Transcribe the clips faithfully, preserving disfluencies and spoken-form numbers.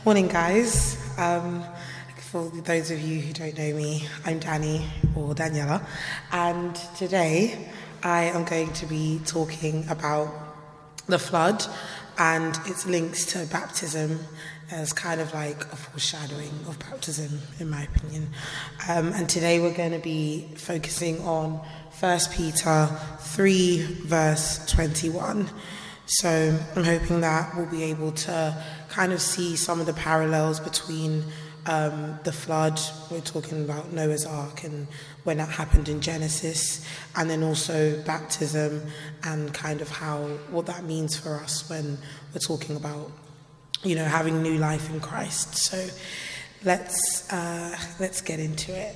Morning, guys. Um, for those of you who don't know me, I'm Danny, or Daniela, and today I am going to be talking about the flood and its links to baptism as kind of like a foreshadowing of baptism, in my opinion. Um, and today we're going to be focusing on First Peter three, verse twenty-one. So I'm hoping that we'll be able to kind of see some of the parallels between um, the flood, we're talking about Noah's Ark and when that happened in Genesis, and then also baptism and kind of how, what that means for us when we're talking about, you know, having new life in Christ. So let's uh, let's get into it.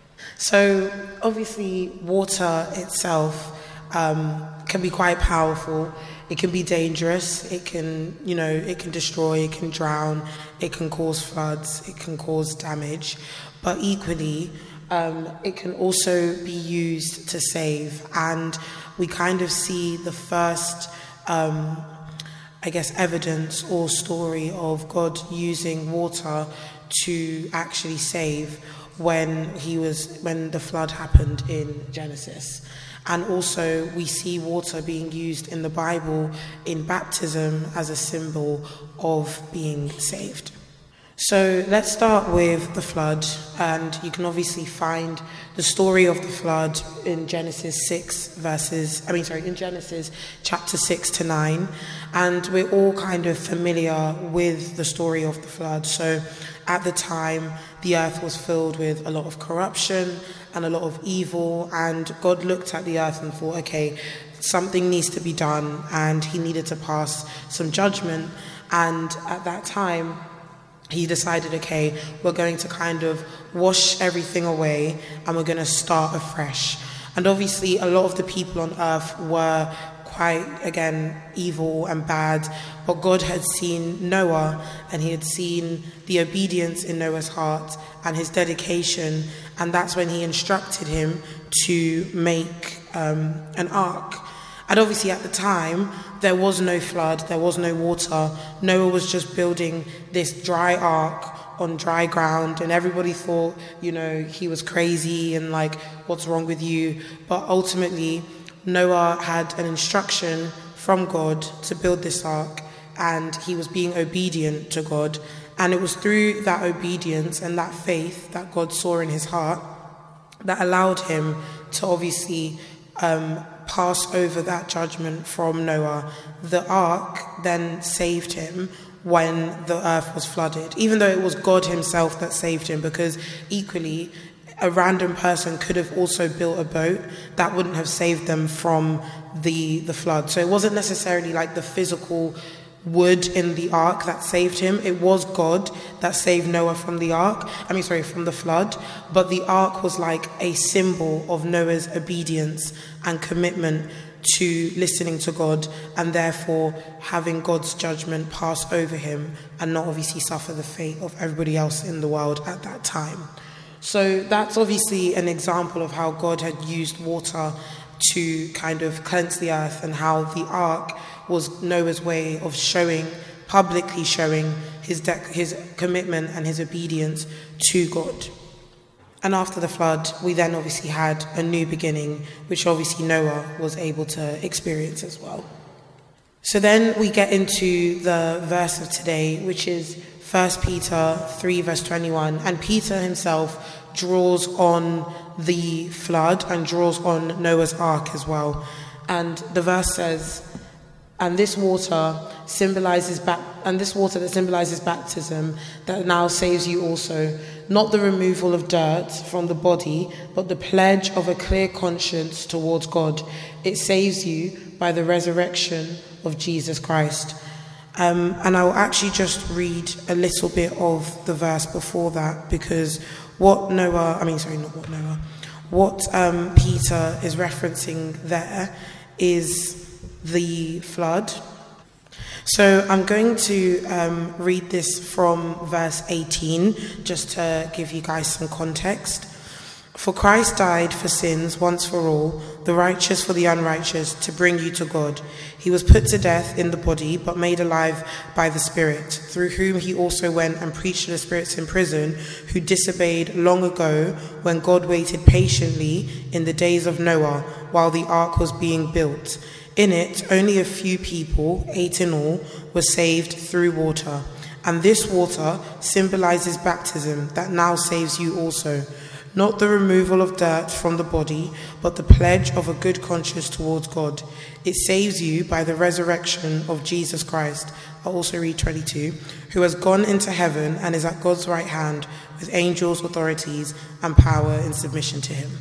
So obviously water itself um, can be quite powerful. It can be dangerous. It can, you know, it can destroy, it can drown, it can cause floods, it can cause damage. But equally, um, it can also be used to save. And we kind of see the first, um, I guess, evidence or story of God using water to actually save when he was, when the flood happened in Genesis. And also we see water being used in the Bible in baptism as a symbol of being saved. So let's start with the flood, and you can obviously find the story of the flood in Genesis six verses, I mean sorry, in Genesis chapter six to nine, and we're all kind of familiar with the story of the flood. So at the time, the earth was filled with a lot of corruption and a lot of evil, and God looked at the earth and thought, okay, something needs to be done, and he needed to pass some judgment. And at that time, he decided, okay, we're going to kind of wash everything away and we're going to start afresh. And obviously a lot of the people on earth were quite, again, evil and bad, but God had seen Noah and he had seen the obedience in Noah's heart and his dedication, and that's when he instructed him to make um, an ark. And obviously at the time, there was no flood, there was no water. Noah was just building this dry ark on dry ground, and everybody thought, you know, he was crazy and like, what's wrong with you? But ultimately, Noah had an instruction from God to build this ark, and he was being obedient to God. And it was through that obedience and that faith that God saw in his heart that allowed him to obviously um, pass over that judgment from Noah. The ark then saved him when the earth was flooded, even though it was God himself that saved him, because equally a random person could have also built a boat that wouldn't have saved them from the the flood. So it wasn't necessarily like the physical wood in the ark that saved him. It was God that saved Noah from the ark. I mean, sorry, from the flood. But the ark was like a symbol of Noah's obedience and commitment to listening to God, and therefore having God's judgment pass over him and not obviously suffer the fate of everybody else in the world at that time. So that's obviously an example of how God had used water to kind of cleanse the earth, and how the ark was Noah's way of showing, publicly showing his de- his commitment and his obedience to God. And after the flood, we then obviously had a new beginning, which obviously Noah was able to experience as well. So then we get into the verse of today, which is First Peter three, verse twenty-one. And Peter himself draws on the flood and draws on Noah's ark as well. And the verse says, and this water symbolizes ba- and this water that symbolizes baptism that now saves you also, not the removal of dirt from the body, but the pledge of a clear conscience towards God. It saves you by the resurrection of Jesus Christ. Um, and I will actually just read a little bit of the verse before that, because what Noah, I mean, sorry, not what Noah, what um, Peter is referencing there is the flood. So I'm going to um, read this from verse eighteen, just to give you guys some context. For Christ died for sins once for all, the righteous for the unrighteous, to bring you to God. He was put to death in the body, but made alive by the Spirit, through whom he also went and preached to the spirits in prison, who disobeyed long ago, when God waited patiently in the days of Noah, while the ark was being built. In it, only a few people, eight in all, were saved through water. And this water symbolizes baptism, that now saves you also. Not the removal of dirt from the body, but the pledge of a good conscience towards God. It saves you by the resurrection of Jesus Christ. I'll also read twenty-two. Who has gone into heaven and is at God's right hand, with angels, authorities, and power in submission to him.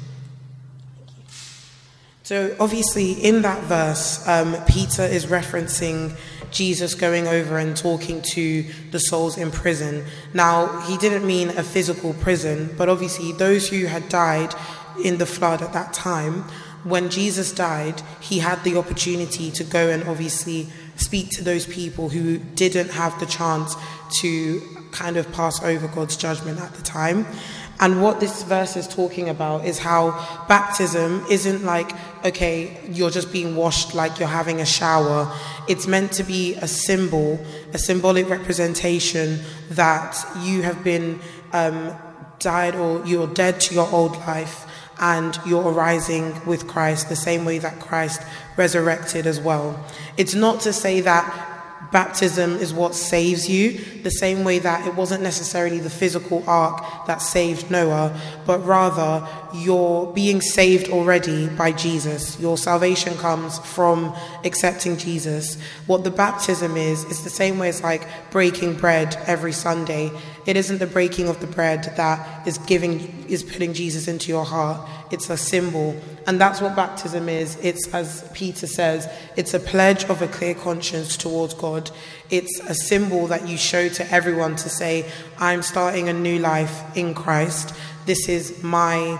So obviously in that verse, um, Peter is referencing Jesus going over and talking to the souls in prison. Now, he didn't mean a physical prison, but obviously those who had died in the flood at that time, when Jesus died, he had the opportunity to go and obviously speak to those people who didn't have the chance to kind of pass over God's judgment at the time. And what this verse is talking about is how baptism isn't like, okay, you're just being washed like you're having a shower. It's meant to be a symbol, a symbolic representation that you have been um, died, or you're dead to your old life, and you're arising with Christ the same way that Christ resurrected as well. It's not to say that baptism is what saves you, the same way that it wasn't necessarily the physical ark that saved Noah, but rather you're being saved already by Jesus. Your salvation comes from accepting Jesus. What the baptism is, is the same way as like breaking bread every Sunday. It isn't the breaking of the bread that is giving, is putting Jesus into your heart. It's a symbol. And that's what baptism is. It's, as Peter says, it's a pledge of a clear conscience towards God. It's a symbol that you show to everyone to say, I'm starting a new life in Christ. This is my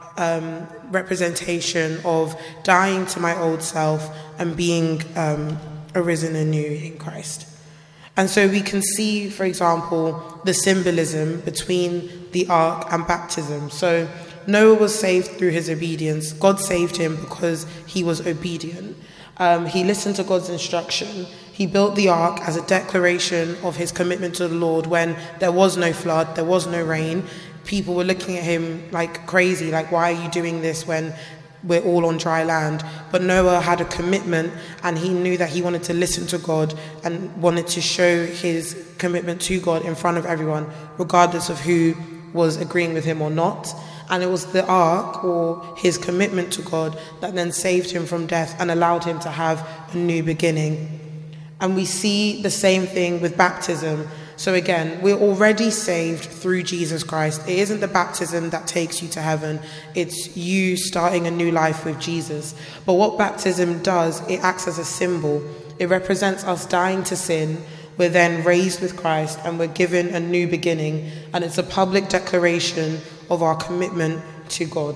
um, representation of dying to my old self and being um, arisen anew in Christ. And so we can see, for example, the symbolism between the ark and baptism. So Noah was saved through his obedience. God saved him because he was obedient. Um, he listened to God's instruction. He built the ark as a declaration of his commitment to the Lord when there was no flood, there was no rain. People were looking at him like crazy, like, why are you doing this when we're all on dry land? But Noah had a commitment, and he knew that he wanted to listen to God and wanted to show his commitment to God in front of everyone, regardless of who was agreeing with him or not. And it was the ark, or his commitment to God, that then saved him from death and allowed him to have a new beginning. And we see the same thing with baptism. So again, we're already saved through Jesus Christ. It isn't the baptism that takes you to heaven. It's you starting a new life with Jesus. But what baptism does, it acts as a symbol. It represents us dying to sin. We're then raised with Christ, and we're given a new beginning. And it's a public declaration of our commitment to God.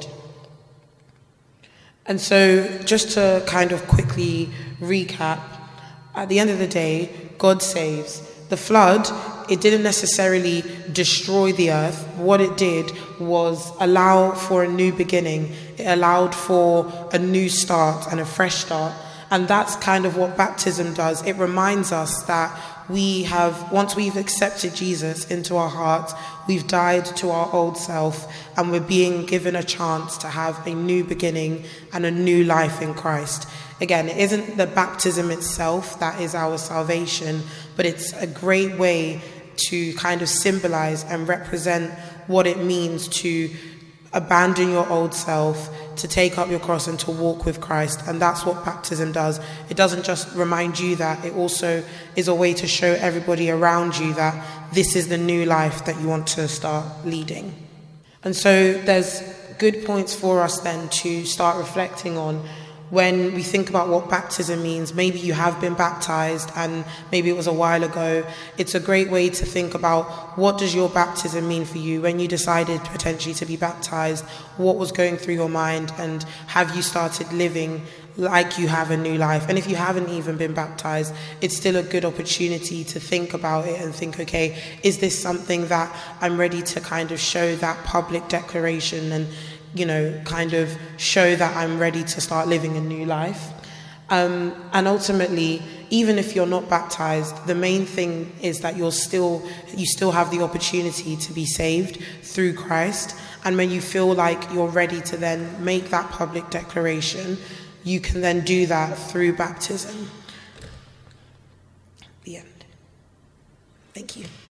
And so just to kind of quickly recap, at the end of the day, God saves. The flood, it didn't necessarily destroy the earth. What it did was allow for a new beginning. It allowed for a new start and a fresh start. And that's kind of what baptism does. It reminds us that we have, once we've accepted Jesus into our hearts, we've died to our old self, and we're being given a chance to have a new beginning and a new life in Christ. Again, it isn't the baptism itself that is our salvation, but it's a great way to kind of symbolize and represent what it means to abandon your old self, to take up your cross and to walk with Christ. And that's what baptism does. It doesn't just remind you that, it also is a way to show everybody around you that this is the new life that you want to start leading. And so there's good points for us then to start reflecting on when we think about what baptism means. Maybe you have been baptized and maybe it was a while ago. It's a great way to think about, what does your baptism mean for you? When you decided potentially to be baptized, what was going through your mind, and have you started living like you have a new life? And if you haven't even been baptized, it's still a good opportunity to think about it and think, okay, is this something that I'm ready to kind of show that public declaration and you know, kind of show that I'm ready to start living a new life. Um, and ultimately, even if you're not baptized, the main thing is that you're still, you still have the opportunity to be saved through Christ. And when you feel like you're ready to then make that public declaration, you can then do that through baptism. The end. Thank you.